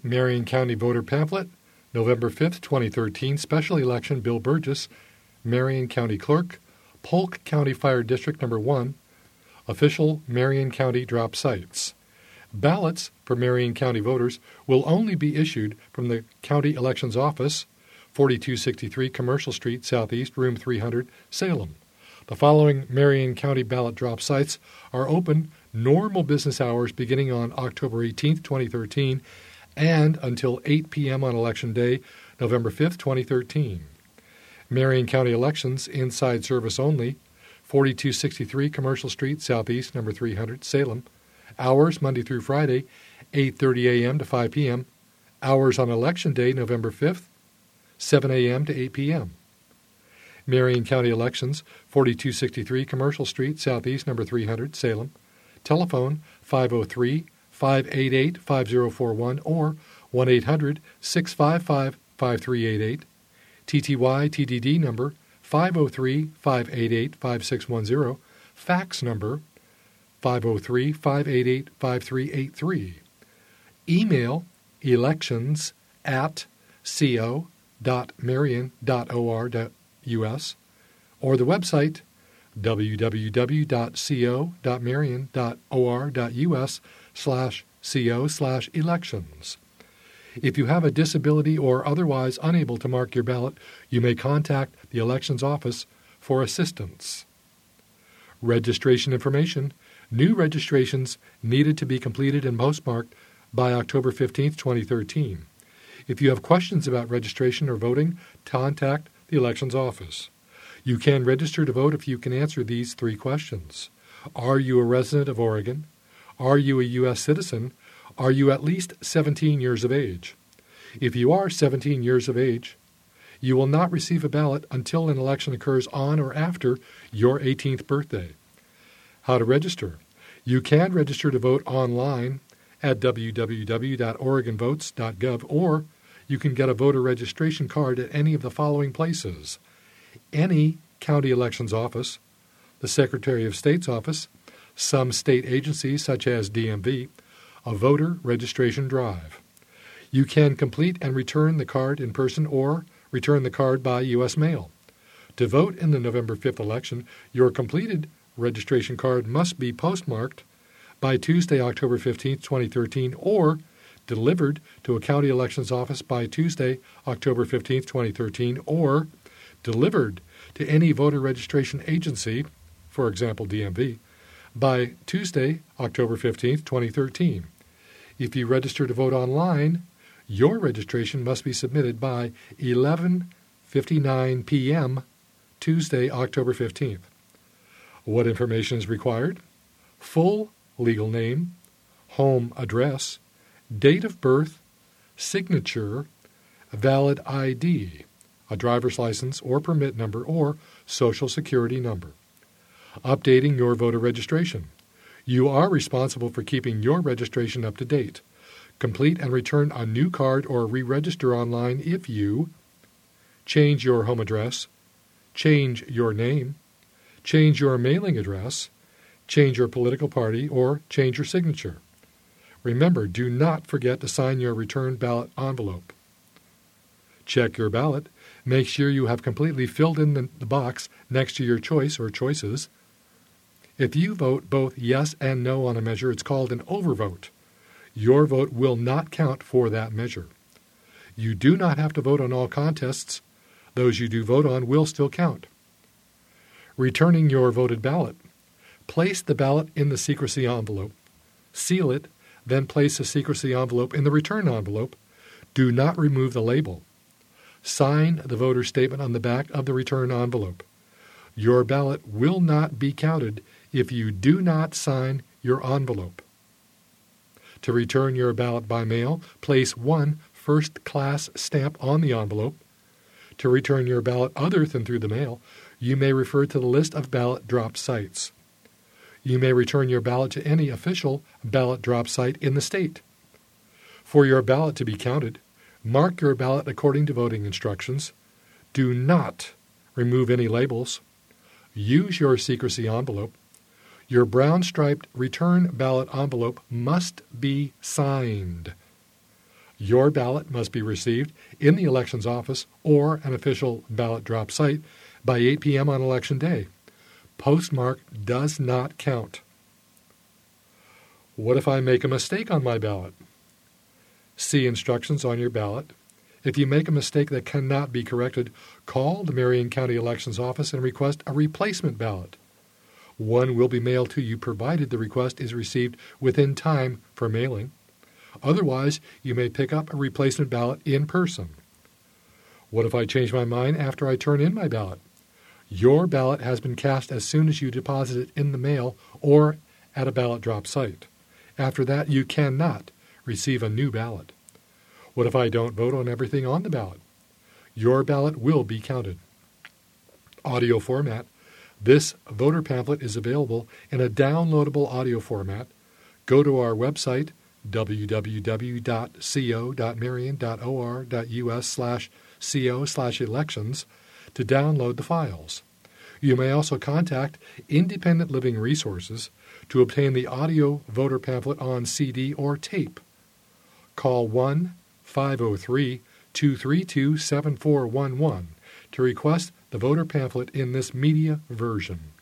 Marion County Voter Pamphlet, November 5th, 2013, Special Election, Bill Burgess, Marion County Clerk, Polk County Fire District Number 1, Official Marion County Drop Sites. Ballots for Marion County voters will only be issued from the County Elections Office, 4263 Commercial Street, Southeast, Room 300, Salem. The following Marion County ballot drop sites are open normal business hours beginning on October 18, 2013, and until 8 p.m. on Election Day, November 5, 2013. Marion County Elections, inside service only, 4263 Commercial Street, Southeast, number 300, Salem. Hours Monday through Friday, 8:30 a.m. to 5 p.m. Hours on Election Day, November 5th, 7 a.m. to 8 p.m. Marion County Elections, 4263 Commercial Street, Southeast, number 300, Salem. Telephone 503-588-5041 or 1-800-655-5388. TTY TDD number 503-588-5610. Fax number 503-588-5383. Email elections@co.marion.or.us or the website www.co.marion.or.us/co/elections. If you have a disability or otherwise unable to mark your ballot, you may contact the Elections Office for assistance. Registration information. New registrations needed to be completed and postmarked by October 15, 2013. If you have questions about registration or voting, contact the Elections Office. You can register to vote if you can answer these 3 questions. Are you a resident of Oregon? Are you a U.S. citizen? Are you at least 17 years of age? If you are 17 years of age, you will not receive a ballot until an election occurs on or after your 18th birthday. How to register? You can register to vote online at www.oregonvotes.gov, or you can get a voter registration card at any of the following places: any county elections office, the Secretary of State's office, some state agencies such as DMV, a voter registration drive. You can complete and return the card in person or return the card by U.S. mail. To vote in the November 5th election, your completed registration card must be postmarked by Tuesday, October 15, 2013, or delivered to a county elections office by Tuesday, October 15, 2013, or delivered to any voter registration agency, for example, DMV, by Tuesday, October 15, 2013. If you register to vote online, your registration must be submitted by 11:59 p.m. Tuesday, October 15th. What information is required? Full legal name, home address, date of birth, signature, valid ID, a driver's license or permit number or Social Security number. Updating your voter registration. You are responsible for keeping your registration up to date. Complete and return a new card or re-register online if you change your home address, change your name, change your mailing address, change your political party, or change your signature. Remember, do not forget to sign your return ballot envelope. Check your ballot. Make sure you have completely filled in the box next to your choice or choices. If you vote both yes and no on a measure, it's called an overvote. Your vote will not count for that measure. You do not have to vote on all contests. Those you do vote on will still count. Returning your voted ballot. Place the ballot in the secrecy envelope. Seal it, then place the secrecy envelope in the return envelope. Do not remove the label. Sign the voter statement on the back of the return envelope. Your ballot will not be counted if you do not sign your envelope. To return your ballot by mail, place one first-class stamp on the envelope. To return your ballot other than through the mail, you may refer to the list of ballot drop sites. You may return your ballot to any official ballot drop site in the state. For your ballot to be counted, mark your ballot according to voting instructions. Do not remove any labels. Use your secrecy envelope. Your brown-striped return ballot envelope must be signed. Your ballot must be received in the elections office or an official ballot drop site by 8 p.m. on Election Day. Postmark does not count. What if I make a mistake on my ballot? See instructions on your ballot. If you make a mistake that cannot be corrected, call the Marion County Elections Office and request a replacement ballot. One will be mailed to you provided the request is received within time for mailing. Otherwise, you may pick up a replacement ballot in person. What if I change my mind after I turn in my ballot? Your ballot has been cast as soon as you deposit it in the mail or at a ballot drop site. After that, you cannot receive a new ballot. What if I don't vote on everything on the ballot? Your ballot will be counted. Audio format. This voter pamphlet is available in a downloadable audio format. Go to our website, www.co.marion.or.us/co/elections, to download the files. You may also contact Independent Living Resources to obtain the audio voter pamphlet on CD or tape. Call 1-503-232-7411 to request the voter pamphlet in this media version.